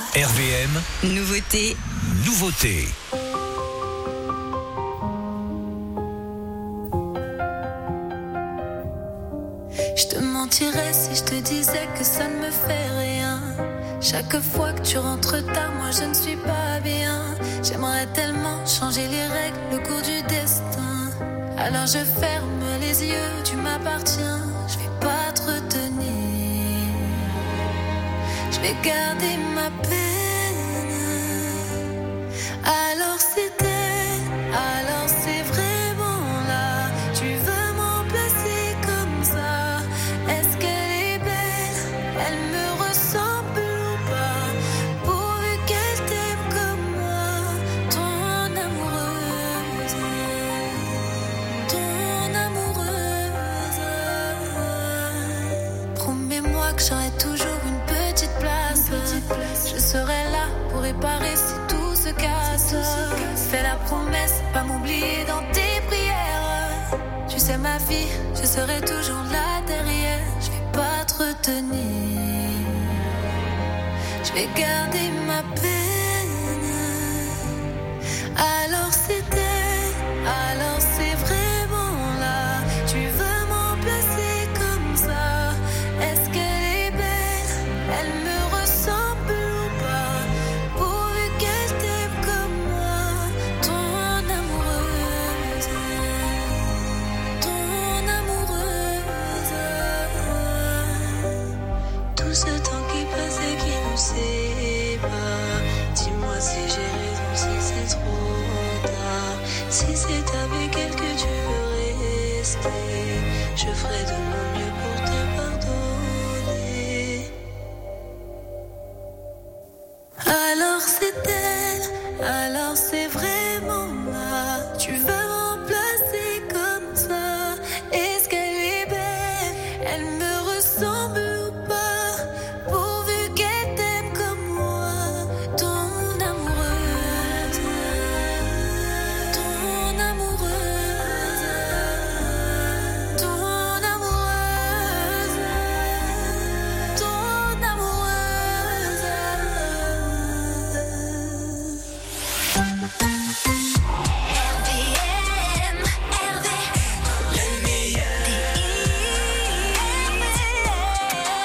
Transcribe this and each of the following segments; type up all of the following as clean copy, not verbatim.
RVM, Nouveauté. Je te mentirais si je te disais que ça ne me fait rien. Chaque fois que tu rentres tard, moi je ne suis pas bien. J'aimerais tellement changer les règles, le cours du destin. Alors je ferme les yeux, tu m'appartiens. Je vais pas te retenir. Je vais garder ma peine. Alors c'est elle, alors c'est vraiment là. Tu veux m'emplacer comme ça. Est-ce qu'elle est belle? Elle me ressemble ou pas? Pourvu qu'elle t'aime comme moi, ton amoureuse, ton amoureuse. Promets-moi que j'aurai toujours une petite place. Je serai là pour réparer si tout se casse. Fais la promesse, pas m'oublier dans tes prières. Tu sais ma vie, je serai toujours là derrière. Je vais pas te retenir. Je vais garder ma peine. Alors c'est elle, alors c'est vraiment là. Tu veux m'emplacer comme ça. Est-ce qu'elle est belle? Elle me ressemble ou pas? Pourvu qu'elle t'aime comme moi, ton amoureuse, ton amoureuse. Tout ce temps qui passe et qui nous sépare. Dis-moi si j'ai raison, si c'est trop tard. Si c'est avec elle que tu veux rester, je ferai de mon mieux pour te pardonner. Alors c'est elle, alors c'est vraiment là. Tu veux m'emplacer comme ça. Est-ce qu'elle est belle? Elle me ressemble ou pas? Pourvu qu'elle t'aime comme moi, ton amoureuse, ton amoureuse, ton amoureuse, ton amoureuse. RVM, RV, le meilleur.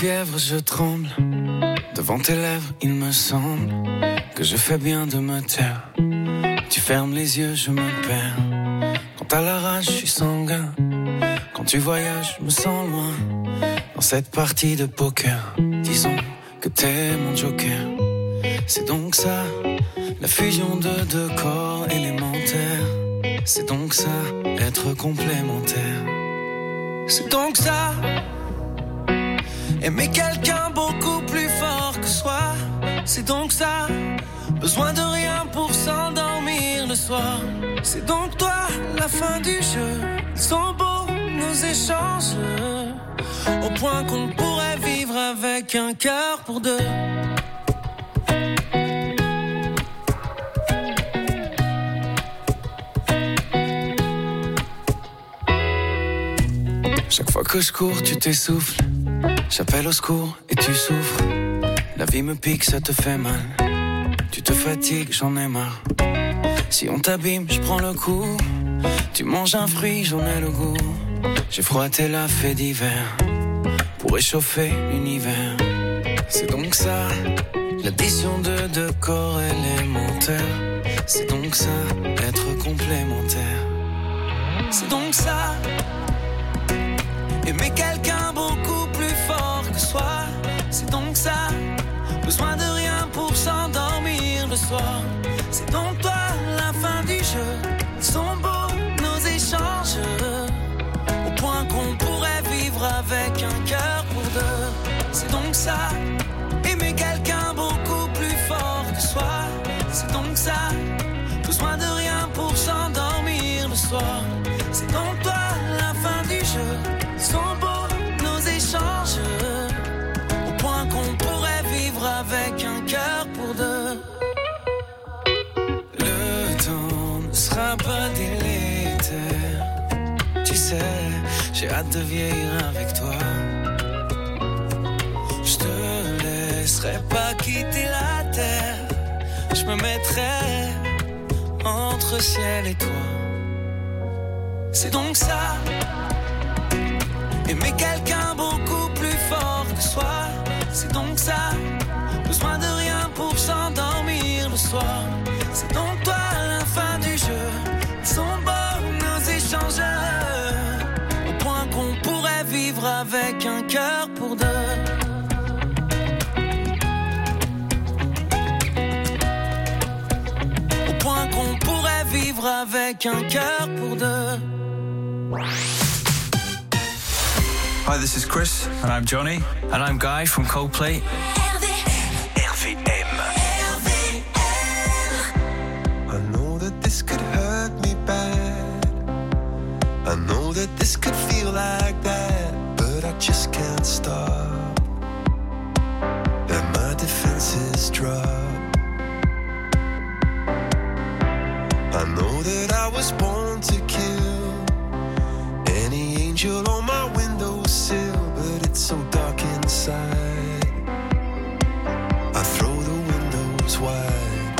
fièvre, je tremble. Devant tes lèvres, il me semble que je fais bien de me taire. Tu fermes les yeux, je me perds. Quand t'as la rage, je suis sanguin. Quand tu voyages, je me sens loin. Dans cette partie de poker, disons que t'es mon joker. C'est donc ça, la fusion de deux corps élémentaires. C'est donc ça, être complémentaire. C'est donc ça, aimer quelqu'un beaucoup plus fort que soi. C'est donc ça, besoin de rien pour s'endormir le soir. C'est donc toi, la fin du jeu. Ils sont beaux nos échanges, au point qu'on pourrait vivre avec un cœur pour deux. Chaque fois que je cours, tu t'essouffles. J'appelle au secours et tu souffres. La vie me pique, ça te fait mal. Tu te fatigues, j'en ai marre. Si on t'abîme, je prends le coup. Tu manges un fruit, j'en ai le goût. J'ai froid, t'es la fée d'hiver pour réchauffer l'univers. C'est donc ça, l'addition de deux corps élémentaires. C'est donc ça, être complémentaire. C'est donc ça, aimer quelqu'un beaucoup plus fort que soi. C'est donc ça, besoin de rien pour s'endormir le soir. C'est donc toi, la fin du jeu. Ils sont beaux nos échanges, au point qu'on pourrait vivre avec un cœur pour deux. C'est donc ça, aimer quelqu'un beaucoup plus fort que soi. C'est donc ça, besoin de rien pour s'endormir le soir. C'est donc toi, la fin du jeu. Ils sont beaux nos échanges, au point qu'on pourrait vivre avec un cœur pour deux. Le temps ne sera pas délétère. Tu sais, j'ai hâte de vieillir avec toi. Je te laisserai pas quitter la terre. Je me mettrai entre ciel et toi. C'est donc ça, aimer quelqu'un beaucoup plus fort que soi. C'est donc ça, besoin de rien pour s'endormir le soir. C'est donc toi, la fin du jeu. Ils sont beaux nos échanges, au point qu'on pourrait vivre avec un cœur pour deux. Au point qu'on pourrait vivre avec un cœur pour deux. Hi, this is Chris. And I'm Johnny. And I'm Guy from Coldplay. RVM. I know that this could hurt me bad. I know that this could feel like that, but I just can't stop. And my defenses drop. I know that I was born to kill any angel on my windowsill, but it's so dark inside. I throw the windows wide.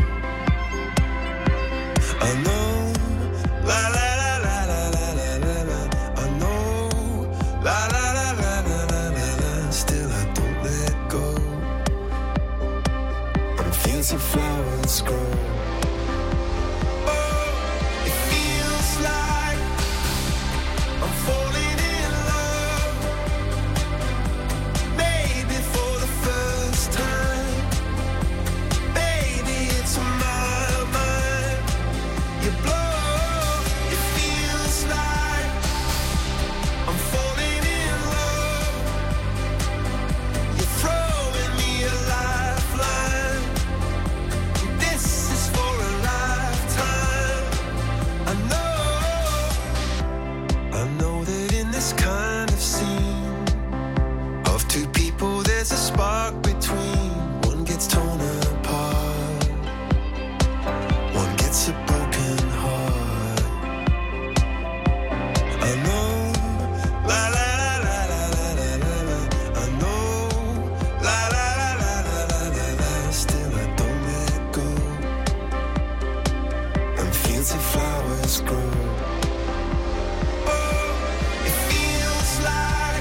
I know, la la la la la la la la la. I know, la la la la la la la la. Still I don't let go. On fields of flowers grow. Flowers grow. Oh, it feels like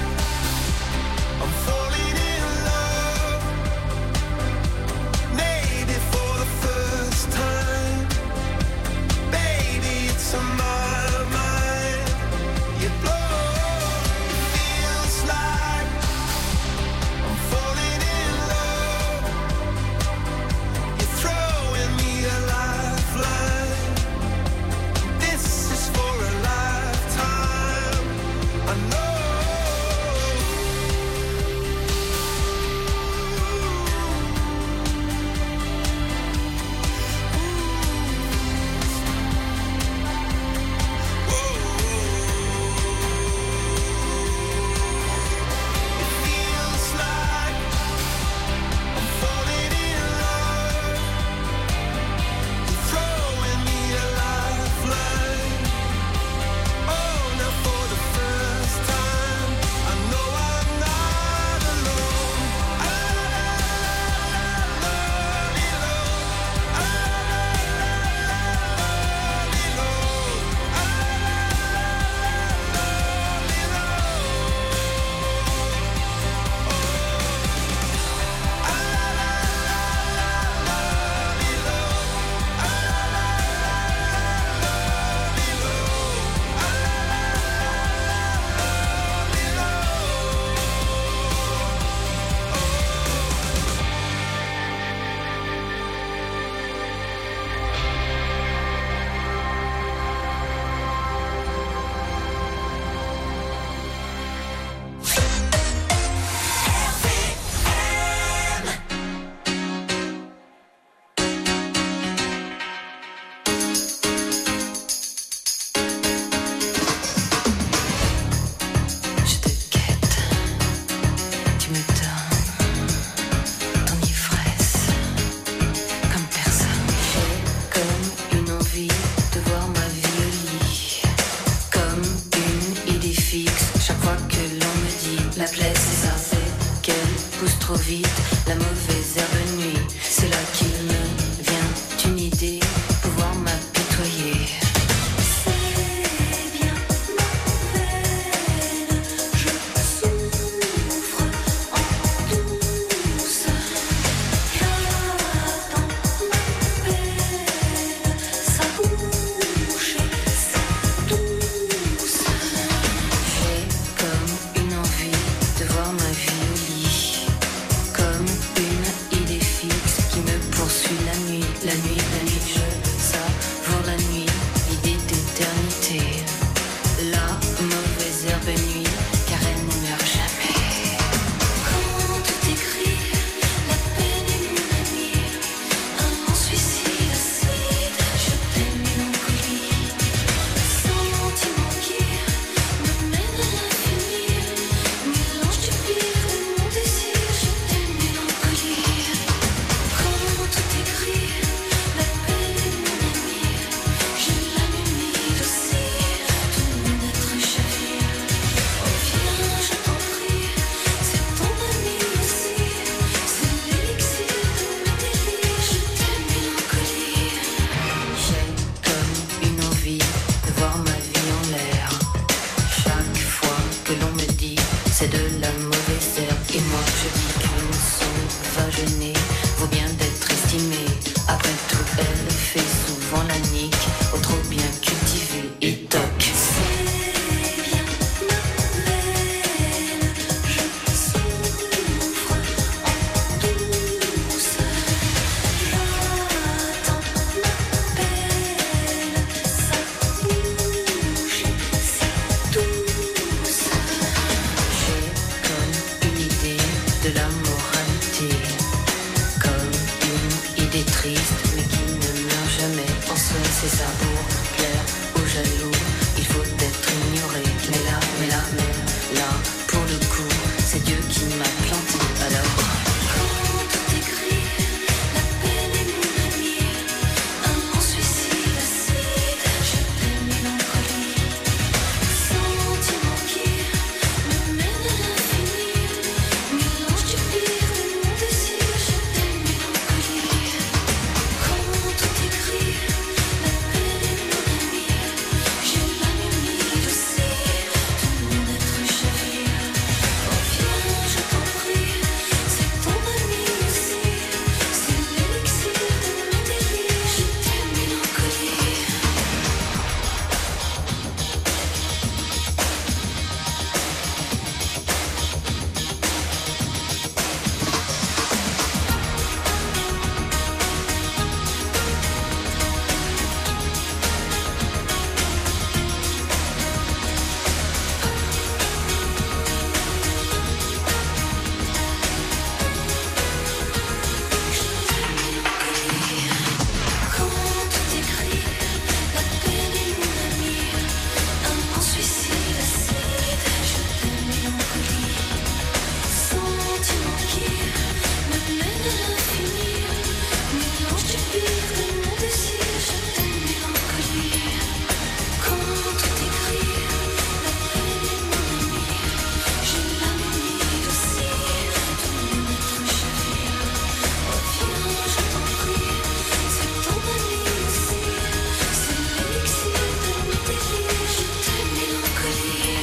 trop vite, la mauvaise herbe nuit. C'est là qu'il me vient une idée, pouvoir m'apitoyer. C'est bien ma peine, je souffre en douce. Car dans ma peine, sa bouche est douce. J'ai comme une envie de voir ma vie au lit, comme une idée fixe qui me poursuit la nuit, la nuit, la nuit. Je savoure la nuit, l'idée d'éternité. La mauvaise herbe nuit, car elle ne meurt jamais. Quand tout est gris, la peine est mon amie. Un suicide acide, je t'aime mélancolie. Sentiment qui me mène à l'infini, mélange du pire de mon désir, je t'aime mélancolie. Quand tout est gris, la peine est mon amie. J'ai l'âme humide aussi, tout mon être chavire. Oh viens, je t'en prie, c'est ton ami aussi. C'est l'élixir de mes délires, je t'aime mélancolie. J'ai comme une envie de voir ma vie en l'air. Chaque fois que l'on me dit c'est de la mauvaise herbe, et moi je dis qu'une sauvage née vaut bien d'être estimée. Après tout, elle fait souvent la nique au trop bien cultivé et toc. C'est bien ma peine, je souffre en douce. J'attends ma peine, sa bouche est douce. J'ai comme une idée de la moralité, comme une idée triste mais qui ne meurt jamais. En soi c'est ça, pour plaire aux jaloux, il faut être ignoré. Mais là, pour le coup, c'est Dieu qui m'a planté. Alors quand tout est gris, la peine est mon amie. Un suicide acide, je t'aime mélancolie. Sentiment qui me mène à l'infini, mélange du pire de mon désir, je t'aime mélancolie. Quand tout est gris, la peine est mon amie. J'ai l'âme humide aussi, tout mon être chavire. Oh viens, je t'en prie, c'est ton ami aussi. C'est l'élixir de mes délires, je t'aime mélancolie. Quand tout est gris, la peine est mon amie. Un suicide acide, je t'aime mélancolie. Sentiment qui me mène à l'infini, mélange du pire de mon désir, je t'aime mélancolie. Quand tout est gris, la peine est mon amie. J'ai l'âme humide aussi, tout mon être chavire. Oh viens, je t'en prie, c'est ton ami aussi. C'est l'élixir de mes délires, je t'aime mélancolie.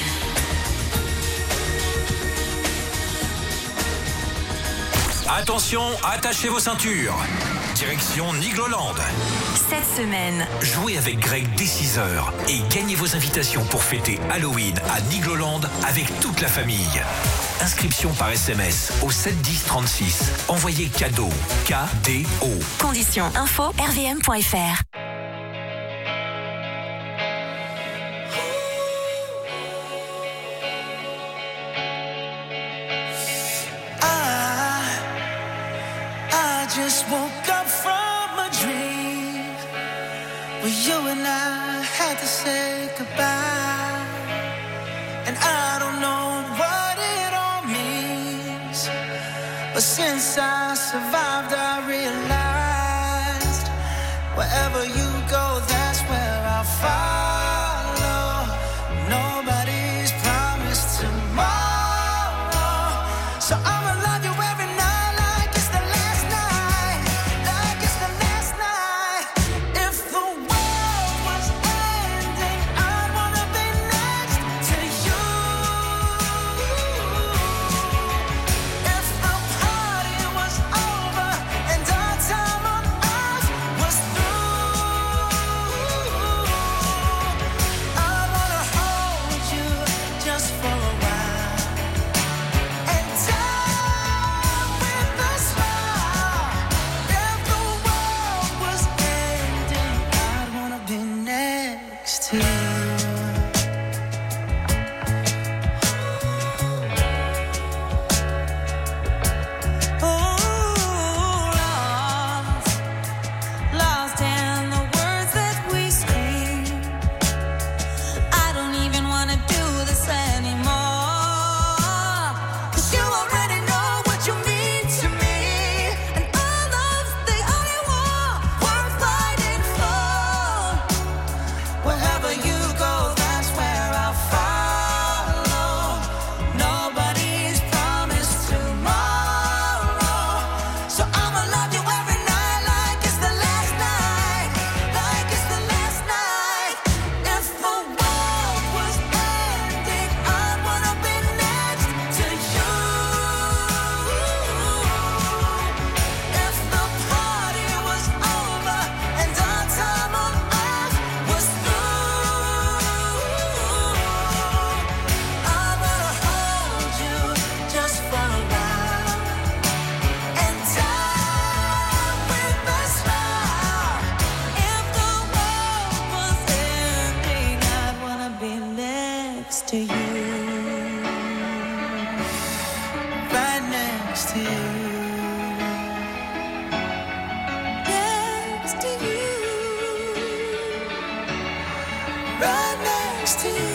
Attention, attachez vos ceintures. Direction Nigloland. Cette semaine, Jouez avec Greg dès 6h et gagnez vos invitations pour fêter Halloween à Nigloland avec toute la famille. Inscription par SMS au 7 10 36. Envoyez cadeau, KDO. conditions info rvm.fr. I just woke up from a dream where you and I had to say goodbye, and I don't know what it all means, but since I survived I realized wherever you go, that's where I'll follow. Nobody's promised tomorrow, so I'ma love you every night. next to you. Right next to you. Next to you. Right next to you.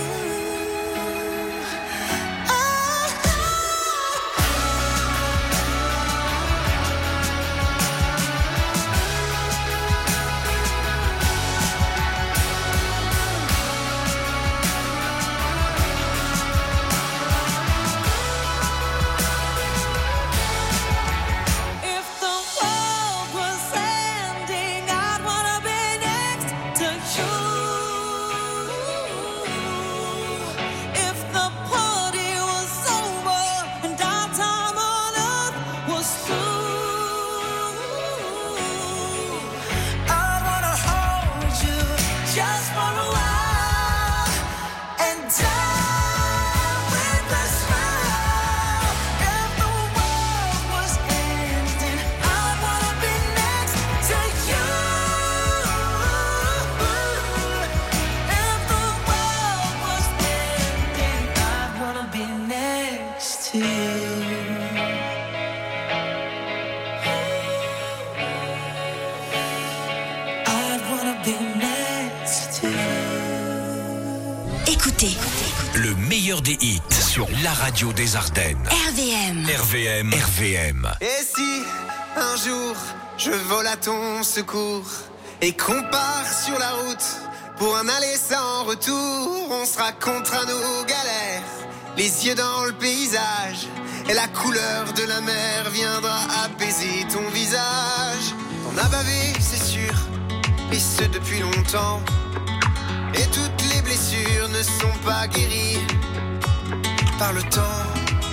Le meilleur des hits sur la radio des Ardennes. RVM. RVM. RVM. Et si un jour je vole à ton secours et qu'on part sur la route pour un aller sans retour, on sera contre à nos galères, les yeux dans le paysage, et la couleur de la mer viendra apaiser ton visage. T'en as bavé, c'est sûr, et ce depuis longtemps. Et toutes les blessures ne sont pas guéries par le temps.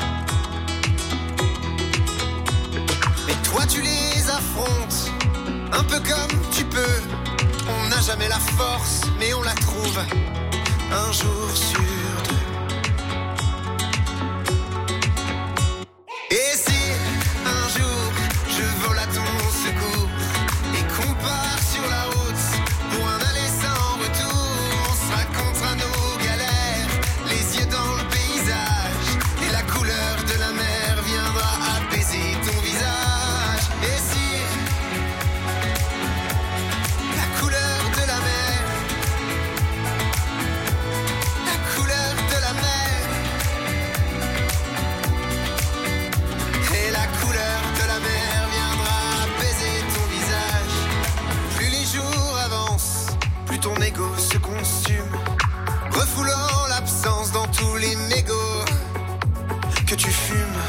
Mais toi tu les affrontes, un peu comme tu peux. On n'a jamais la force, mais on la trouve un jour sur deux. Et si un jour je vole à ton secours et qu'on part sur la route pour un aller sans retour, on sera contre à nos galères, les yeux dans le paysage, et la couleur de la mer viendra apaiser ton visage. Et si la couleur de la mer, la couleur de la mer, et la couleur de la mer viendra apaiser ton visage. Plus les jours avancent, plus ton ego se consume, refoulant l'absence dans tous les mégots que tu fumes.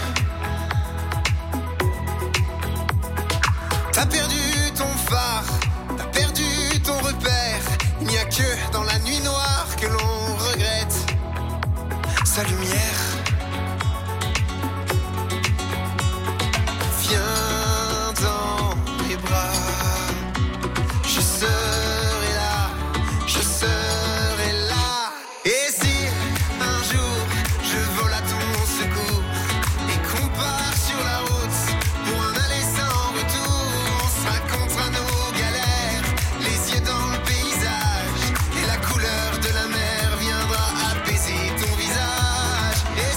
T'as perdu ton phare, t'as perdu ton repère. Il n'y a que dans la nuit noire que l'on regrette sa lumière. Viens dans mes bras, je serai là, je serai là. Et si un jour je vole à ton secours et qu'on part sur la route pour un aller sans retour, on sera contre à nos galères, les yeux dans le paysage, et la couleur de la mer viendra apaiser ton visage. Et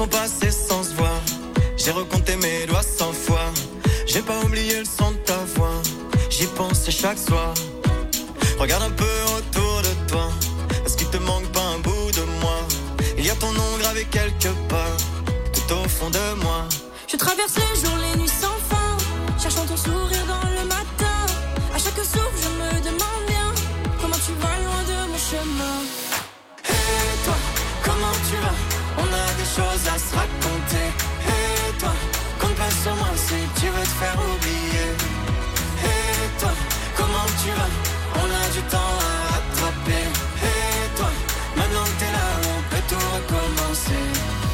sont passés sans se voir. J'ai recompté mes doigts 100 fois. J'ai pas oublié le son de ta voix. J'y pense chaque soir. Regarde un peu autour de toi. Est-ce qu'il te manque pas un bout de moi? Il y a ton nom gravé quelque part, tout au fond de moi. Je traverse les jours, les nuits sans fin, cherchant ton sourire dans le matin. À chaque souffle, je me demande bien comment tu vas loin de mon chemin. Et toi, comment tu vas? On a des choses à se raconter. Et toi, compte pas sur moi si tu veux te faire oublier. Et toi, comment tu vas? On a du temps à rattraper. Et toi, maintenant que t'es là, on peut tout recommencer.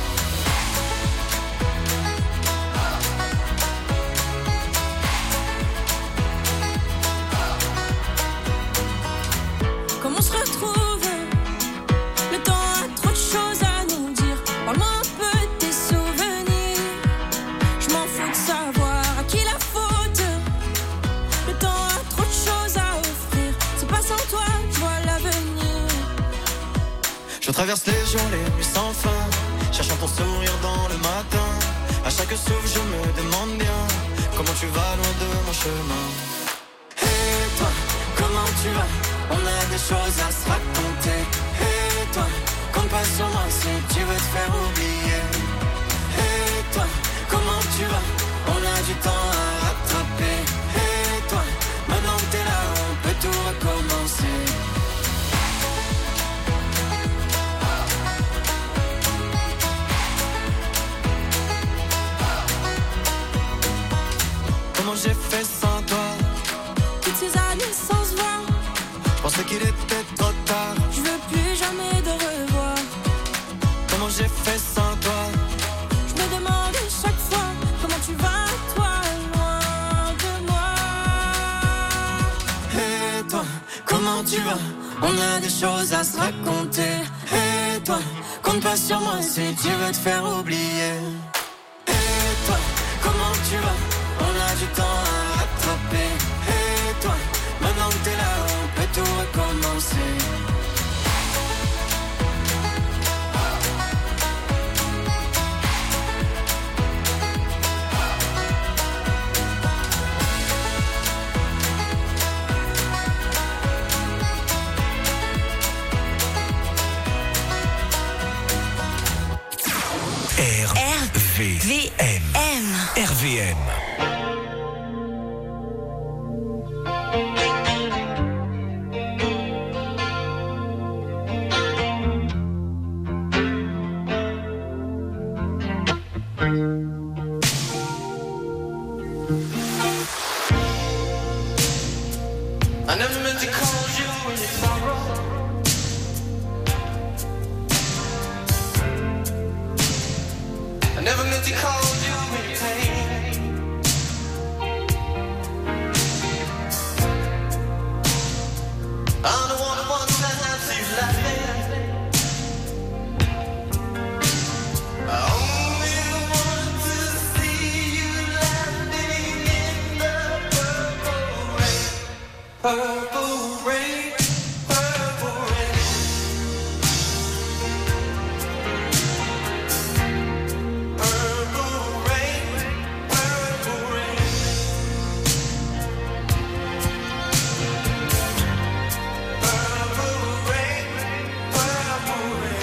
Comment on se retrouve? Le temps a trop de choses à nous dire. Parle-moi un peu de tes souvenirs. Je m'en fous de savoir à qui la faute. Le temps a trop de choses à offrir. C'est pas sans toi, je vois l'avenir. Je traverse les jours, les nuits sans fin, cherchant ton sourire dans le matin. À chaque souffle, je me demande bien comment tu vas loin de mon chemin. Et toi, comment tu vas? On a des choses à se raconter. Et toi, compte pas sur moi si tu veux te faire oublier. Et toi, comment tu vas? On a du temps à rattraper. Et toi, maintenant que t'es là, on peut tout recommencer. Comment j'ai fait sans toi? Toutes ces années sans se voir, Je pensais qu'il était trop tard. je veux plus jamais de revoir. Comment j'ai fait sans toi? Je me demande chaque fois comment tu vas, toi, loin de moi. Et toi, comment tu vas? On a des choses à se raconter. Et toi, compte pas sur moi si tu veux te faire oublier. Et toi, comment tu vas? On a du temps à rattraper. Et toi, maintenant que t'es là, on peut tout recommencer. RVM. RVM. I never meant to call you in your sorrow. I never meant to call you in your pain. I'm the one who wants to have you laughing. I only want to see you laughing in the purple rain. Purple rain, purple rain. Purple rain, purple rain. Purple rain, purple rain.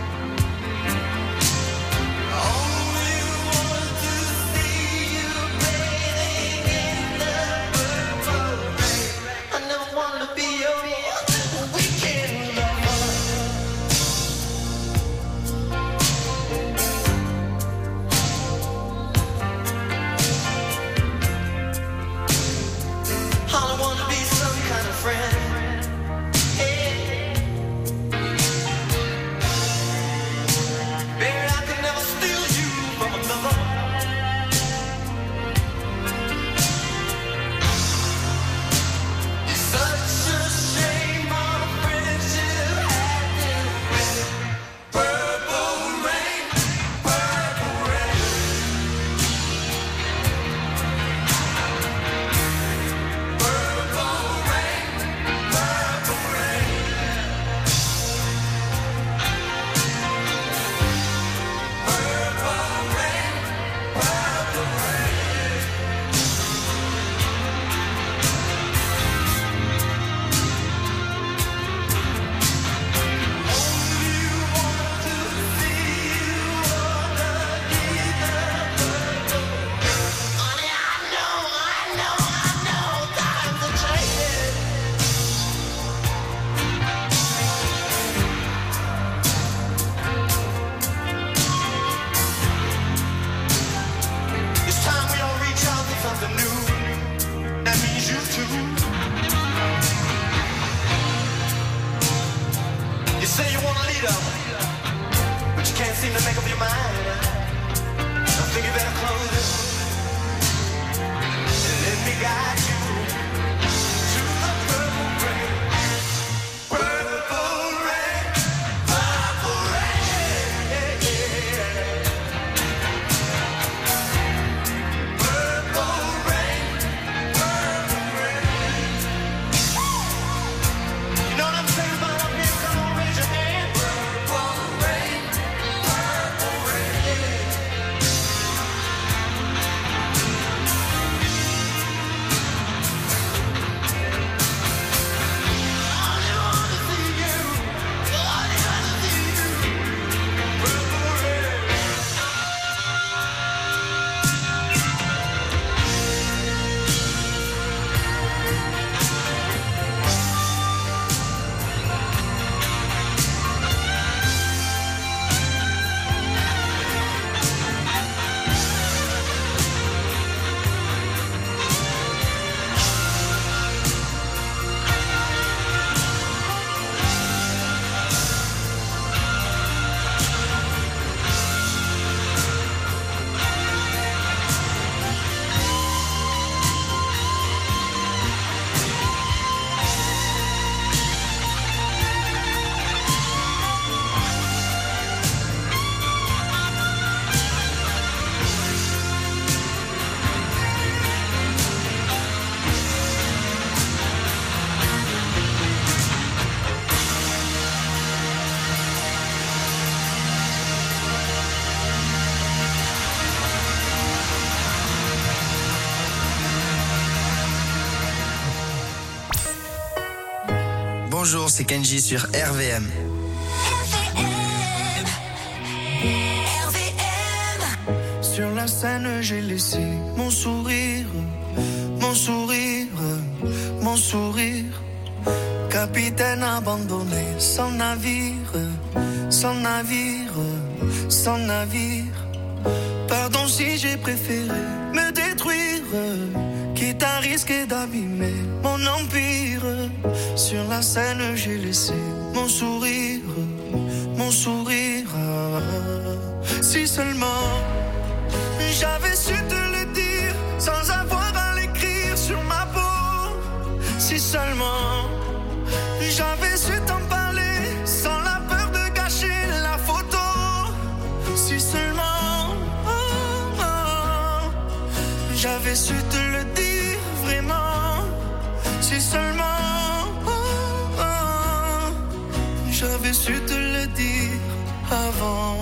Only want to see you, baby. up, but you can't seem to make up your mind. I think you better close it and let me guide you to the purple rain. Purple rain, purple rain. Purple rain, purple rain. You know what I'm saying about up here? Come on, raise your hand. Purple rain, purple rain. Bonjour, c'est Kenji sur RVM. Sur la scène, j'ai laissé mon sourire, mon sourire, mon sourire. Capitaine abandonné, sans navire, sans navire, sans navire. Pardon si j'ai préféré me détruire, quitte à risquer d'abîmer mon empire. Sur la scène, j'ai laissé mon sourire, mon sourire. Si seulement j'avais su te le dire sans avoir à l'écrire sur ma peau. Si seulement j'avais su t'en parler sans la peur de gâcher la photo. Si seulement j'avais su te le dire vraiment. Si seulement j'avais su te le dire avant.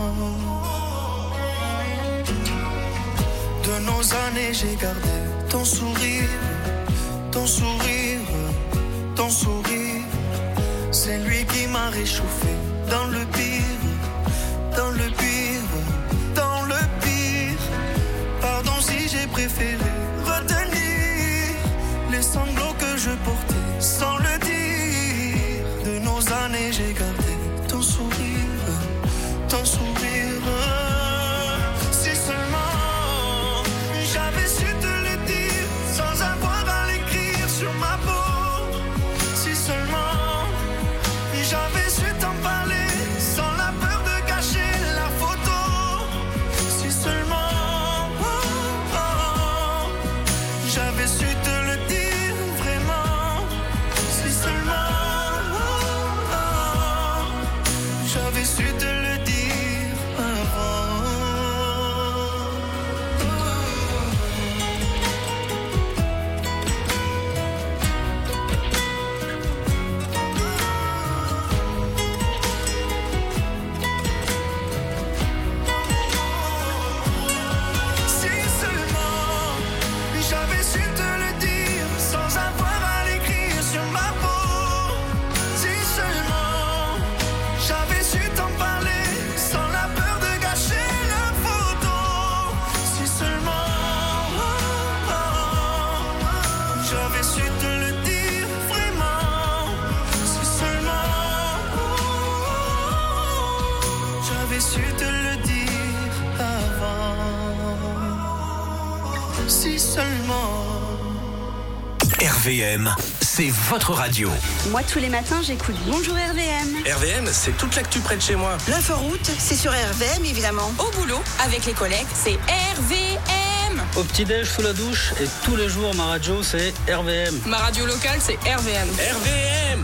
De nos années j'ai gardé ton sourire, ton sourire, ton sourire. C'est lui qui m'a réchauffé dans le pire, dans le pire, dans le pire. Pardon si j'ai préféré retenir les sanglots que je portais sans le dire. De nos années j'ai gardé ton sourire, ton sourire. Si seulement j'avais su te le dire sans avoir à l'écrire sur ma peau. Si seulement j'avais su t'en parler sans la peur de gâcher la photo. Si seulement j'avais su te le dire vraiment. Si seulement j'avais su te le dire avant. Si seulement j'avais su te le dire sans avoir à l'écrire sur ma peau. Si seulement j'avais su t'en parler sans la peur de gâcher la photo. Si seulement j'avais su te le dire vraiment. Si seulement j'avais su te le dire avant. Si seulement. RVM, c'est votre radio. Moi, tous les matins, j'écoute Bonjour RVM. RVM, c'est toute l'actu près de chez moi. L'inforoute, c'est sur RVM, évidemment. Au boulot, avec les collègues, c'est RVM. Au petit-déj, sous la douche, et tous les jours, ma radio, c'est RVM. Ma radio locale, c'est RVM. RVM.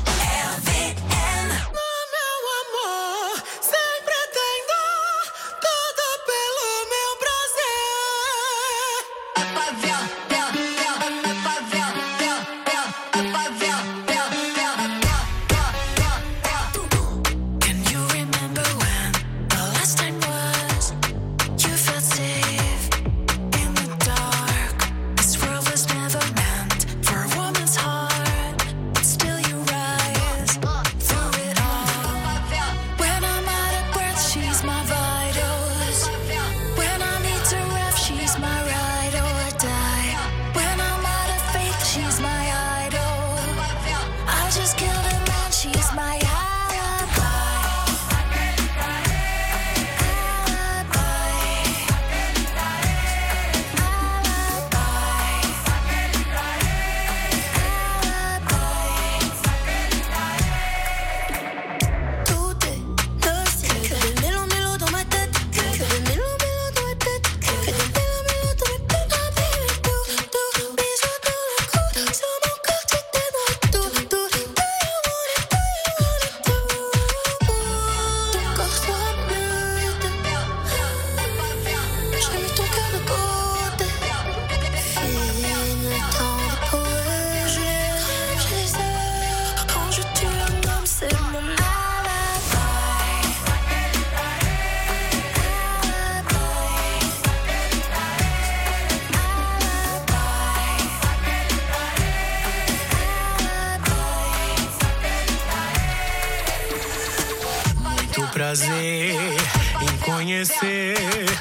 Prazer em conhecer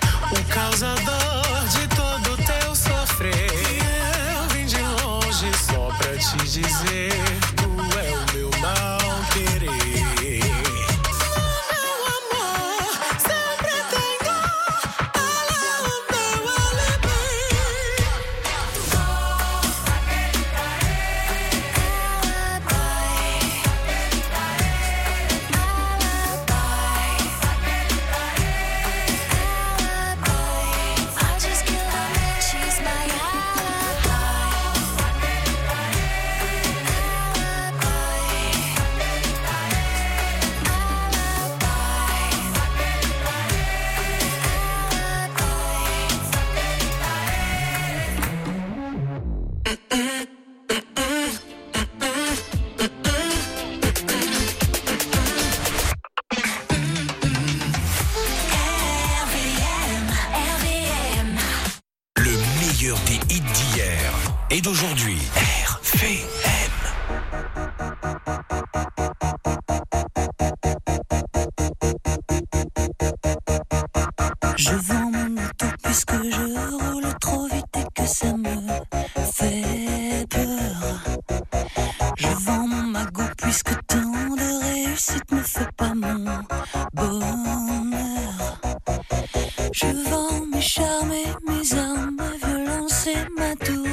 o causador de todo teu sofrer. Eu vim de longe só pra te dizer, tu é o meu mal querer. Et d'aujourd'hui, RVM. Je vends mon auto puisque je roule trop vite et que ça me fait peur. Je vends mon magot puisque tant de réussite ne fait pas mon bonheur. Je vends mes charmes et mes armes, ma violence et ma douceur.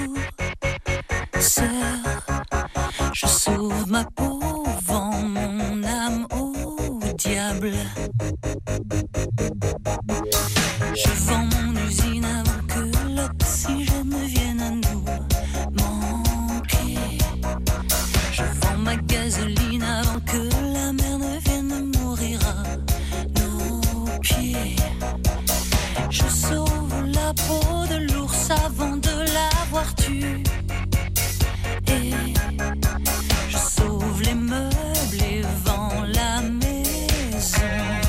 Je sauve ma peau, vends mon âme au diable. Je vends mon usine avant que l'oxygène vienne à nous manquer. Je vends ma gasoline avant que la mer ne vienne mourir à nos pieds. Je sauve la peau de l'ours avant de l'avoir tué. Et je sauve les meubles et vends la maison.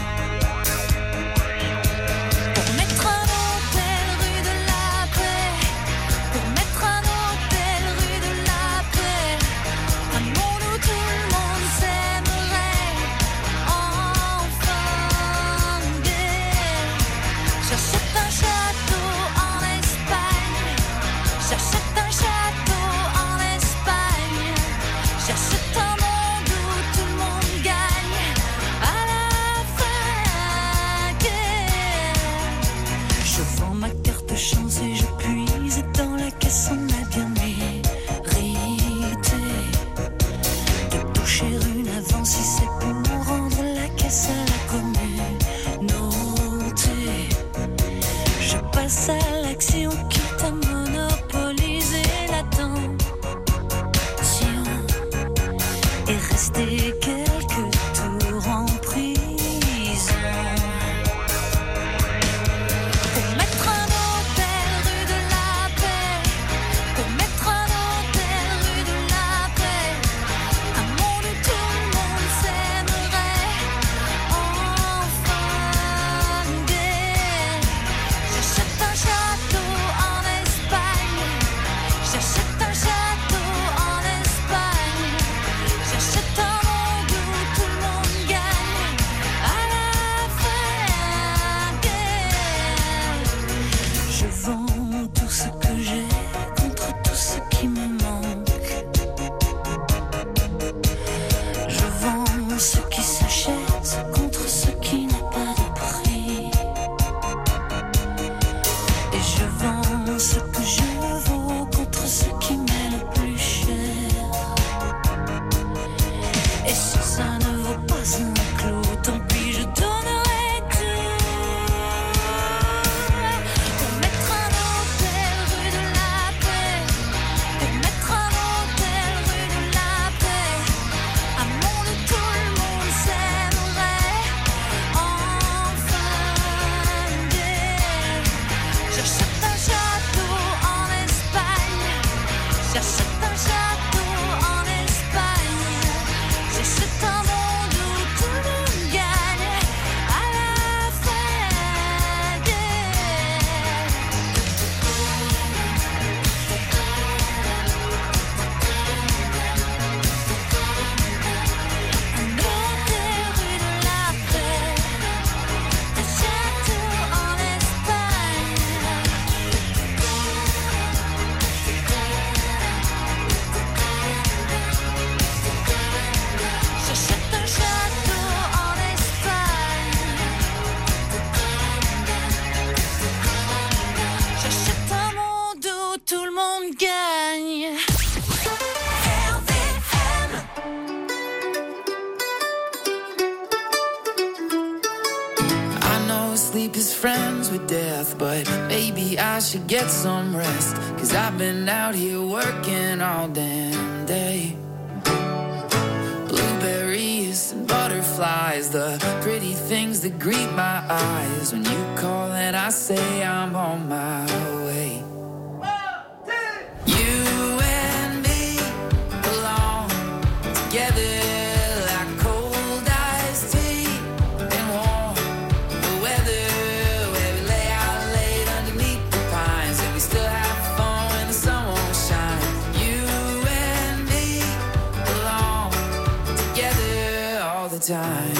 Pour mettre un hôtel rue de la Paix, pour mettre un hôtel rue de la Paix, un monde où tout le monde s'aimerait enfin bien. J'achète un château en Espagne affection qui t'a monopolisé l'attention et resté quelques tours en prison. Pour mettre un hôtel rue de la Paix, pour mettre un hôtel rue de la Paix, un monde où tout le monde s'aimerait enfin guère. J'achète un château en Espagne, j'achète un château en Espagne, j'achète un monde où tout le monde gagne à la fin guerre. Je vends tout ce que j'ai contre tout ce qui me manque. Je vends ce qui s'achète contre ce qui n'a pas de prix. Et je vends ce que je vaux contre ce qui m'est le plus cher. Et si ça ne vaut pas un clou, tant pis, je donnerai tout. Pour mettre un hôtel rue de la Paix, pour mettre un hôtel rue de la Paix, un monde où tout le monde s'aimerait enfin guère. J'achète un château en Espagne, j'achète un château en Espagne, j'achète un monde où tout le monde gagne à la fin guerre. Un hôtel rue de la Paix, un château en Espagne. J'achète un château en Espagne, j'achète un monde où tout le monde gagne. I know sleep is friends with death, but maybe I should get some rest. 'Cause I've been out here working all damn day. Blueberries and butterflies, the pretty things that greet my eyes. When you call and I say I'm on my way. You and me belong together like cold iced tea and warm the weather, where we lay out late underneath the pines and we still have fun when the sun won't shine. You and me belong together all the time.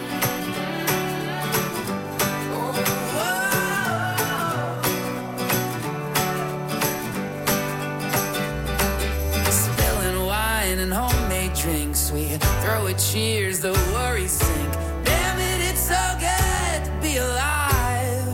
Spilling wine and homemade drinks, we throw a cheers, the worries sink. Damn it, it's so good to be alive.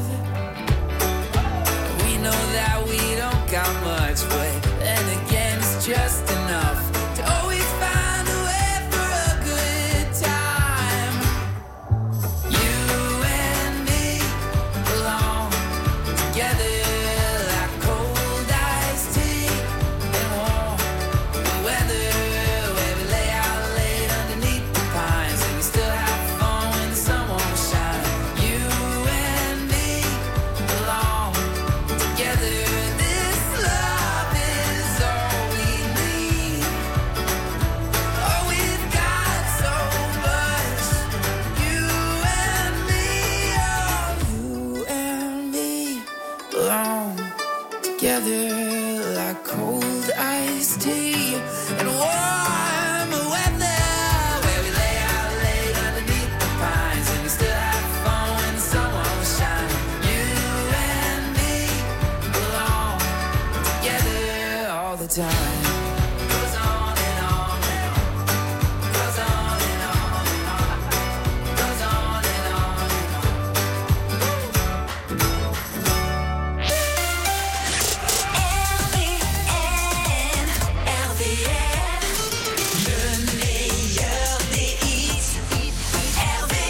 We know that we don't got much, but then again it's just enough to always find a way for a good time. You and me belong together like cold iced tea and warm the weather, where we lay out late underneath the pines and we still have fun when the sun won't shine. You and me belong together. This love is all we need. Oh, we've got so much. You and me, oh, you and me belong together like cold iced tea and warm weather, where we lay out late underneath the pines and we still have fun when the sun won't shine. You and me belong together all the time. Goes on and on and on. Goes on and on and on. Goes on and on and on.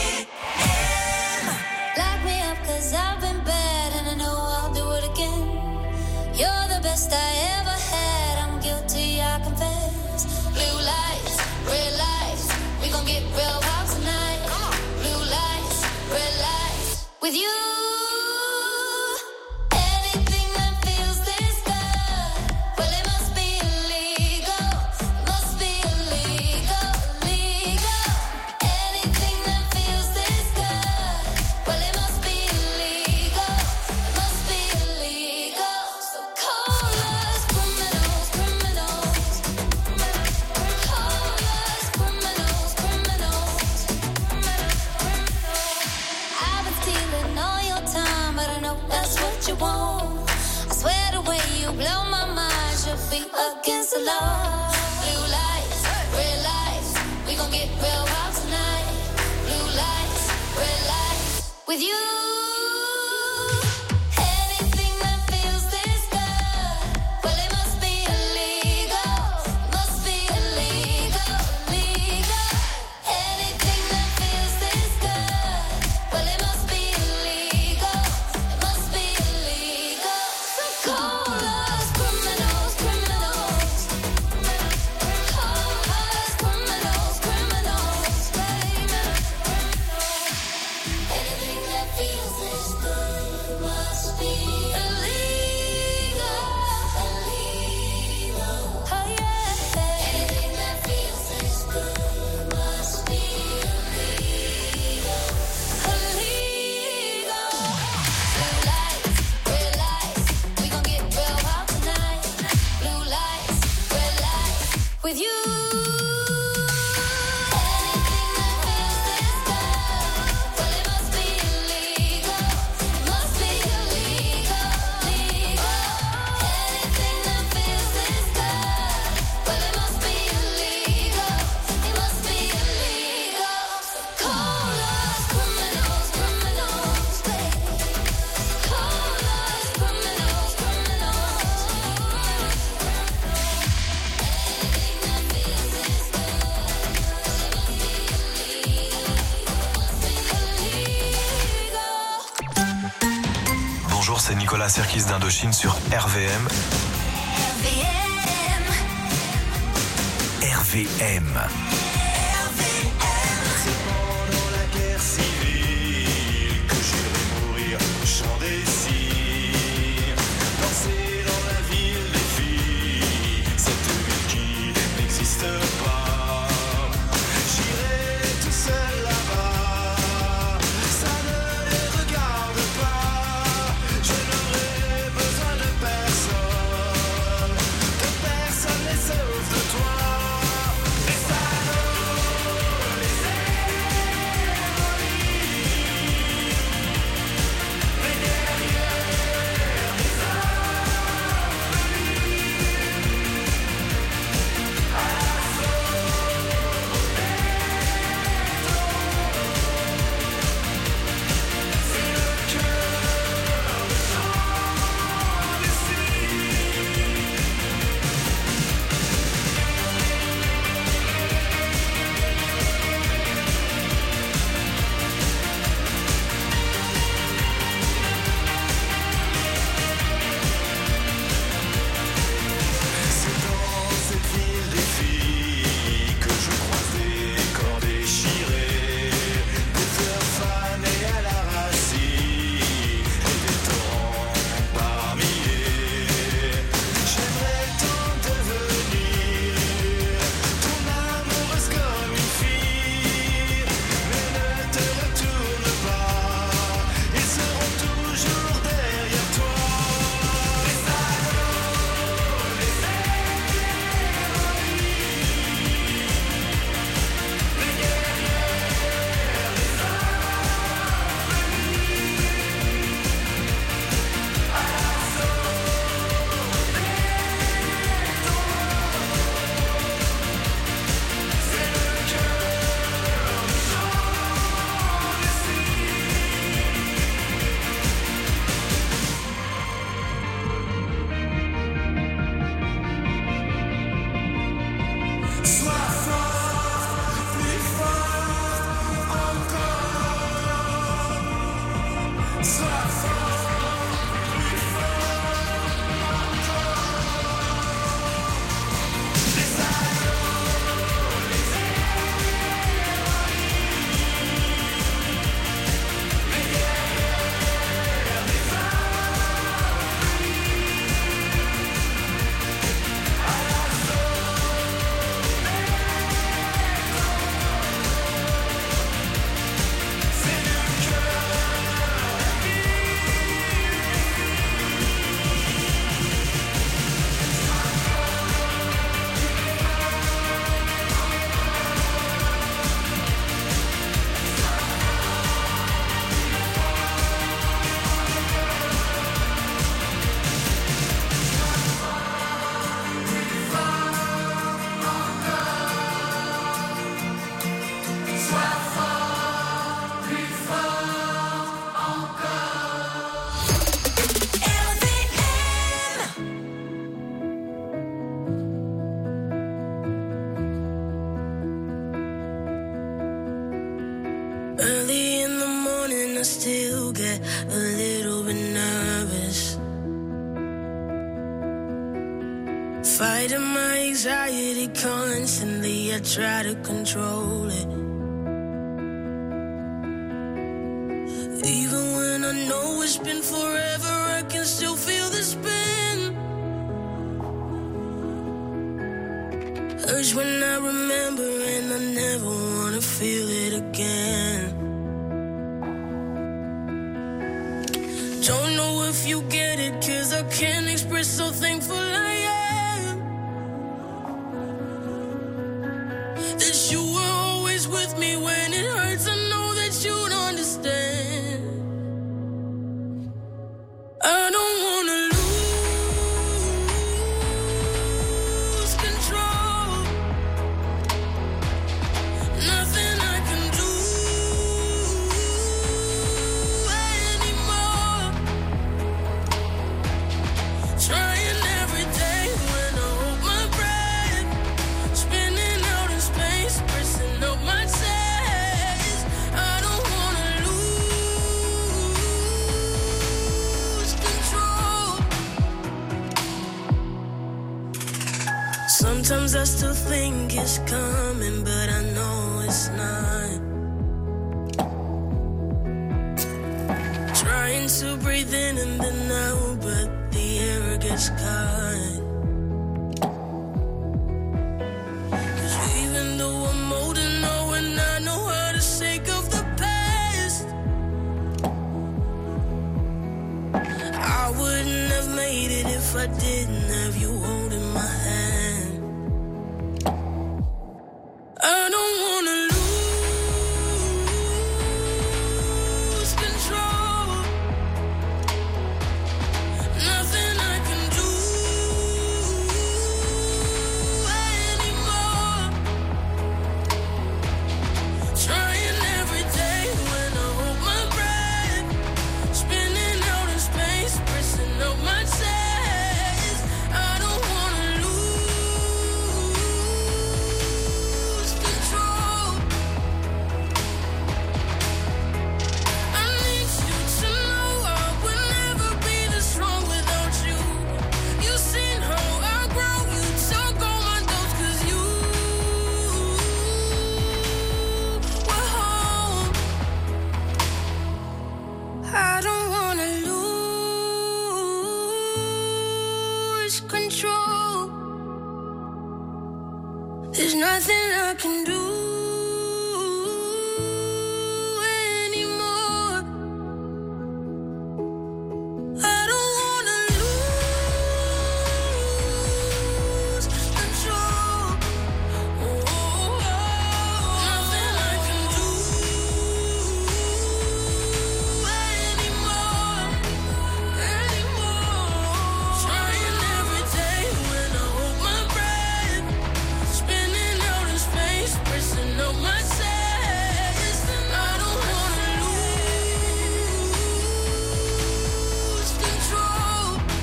Lock me up 'cause I've been bad and I know I'll do it again. with you. Anything that feels this good, well it must be illegal, must be illegal, illegal. Anything that feels this good, well it must be illegal, must be illegal. So call us criminals, criminals. Call us criminals, criminals. I've been stealing all your time, but I know that's what you want. I swear the way you blow my mind should be against the law. Blue lights, red lights, we gon' get real wild tonight. Blue lights, red lights, with you. Anything that feels this good, well it must be illegal, must be illegal, illegal. Anything that feels this good, well it must be illegal, it must be illegal. So call us criminals, criminals. Call us criminals, criminals, baby. Anything that feels this good must be illegal, illegal. Oh yeah. Anything that feels this good must be illegal, illegal. Blue lights, red lights, we gon' get real wild tonight. Blue lights, red lights, with you. Anything that feels this good, well it must be illegal, must be illegal, legal. Anything that feels this good, well it must be illegal, it must be illegal. So call us criminals, criminals, baby. Call us criminals, criminals. Anything that feels this good, Bonjour, c'est Nicolas Serkis d'Indochine sur RVM. RVM. C'est pendant la guerre civile que j'irai mourir au champ des cires. Danser dans la ville des filles, cette ville qui n'existe pas. J'irai tout seul là-bas, ça ne les regarde pas. Je n'aurai besoin de personne les sauve de toi. Les salauds. Fighting my anxiety constantly, I try to control it. Even when I know it's been forever, I can still feel the spin. Urge when I remember and I never wanna feel it again. Don't know if you get it, 'cause I can't express so thankful I am. That you were always with me when it hurts, I know that you'd understand. I don't wanna lose control. Nothing I can do anymore. Trying every day when I hold my breath. Spinning out in space, pressing up my chest. I don't wanna lose control. Sometimes I still think it's coming, but I know it's not. Trying to breathe in and then out, but the air gets caught. 'Cause even though I'm older now and I know how to shake off the past, I wouldn't have made it if I didn't have you holding my hand. I don't wanna lose control. Nothing I can do anymore. Trying every day when I hold my breath. Spinning out in space, pressing up my chest. I don't wanna lose control. I need you to know I would never be this strong without you. You've seen how I grow, you took all my doubts 'cause you were home. I don't wanna lose control. There's nothing I can do